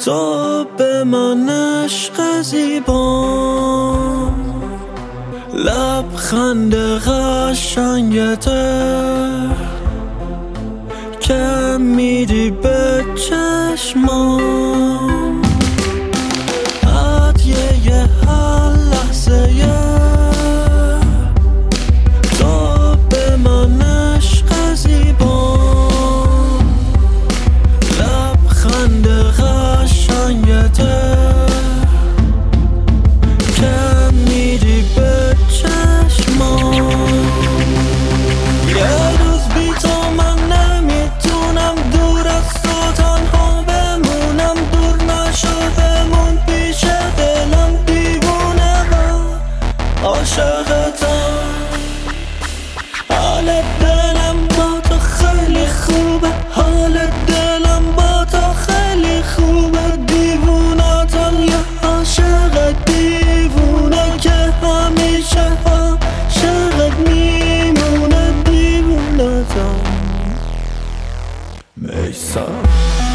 تو به من عشق زیبام، لبخند قشنگته که میدی به چشمام، هدیه هر لحظه تو به من عشق زیبام، لبخند قشنگته که میدی به چشمام. یه روز بی تو من نمیتونم دور از تو تنها بمونم، دور نشو بمون پیش دلم، دیوونه و عاشقتم. حال دلم با تو خیلی خوبه، حال دلم با تو خیلی خوبه، دیوونتم یه عاشق دیوونه که همیشه عاشقت میمونه، دیوونتم. میثم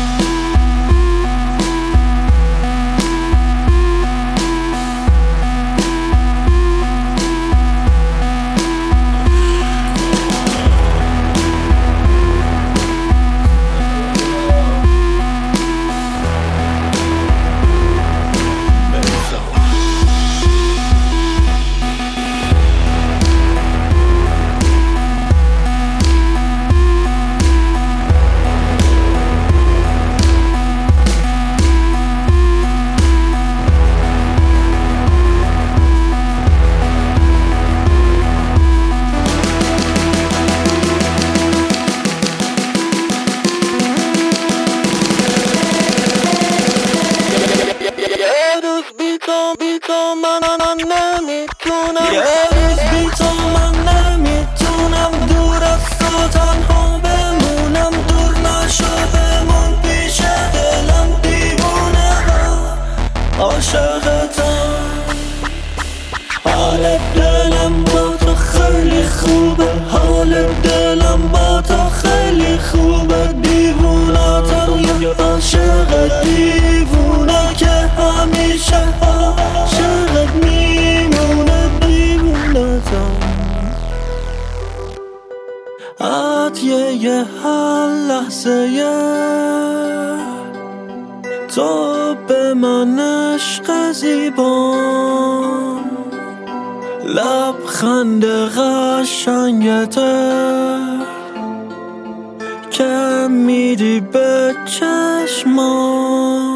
یه روز بی تو من نمیتونم دور از تو تنها بمونم، دور نشو بمون پیش دلم، دیوونه و عاشقتم. حال دلم با تو خیلی خوبه، حال دلم با تو خیلی خوبه، دیوونتم یه عاشق دیوونه که همیشه عاشقت میمونه، دیوونتم. هدیه هر لحظه تو به من عشق زیبام، لبخند قشنگته که میدی به چشمام.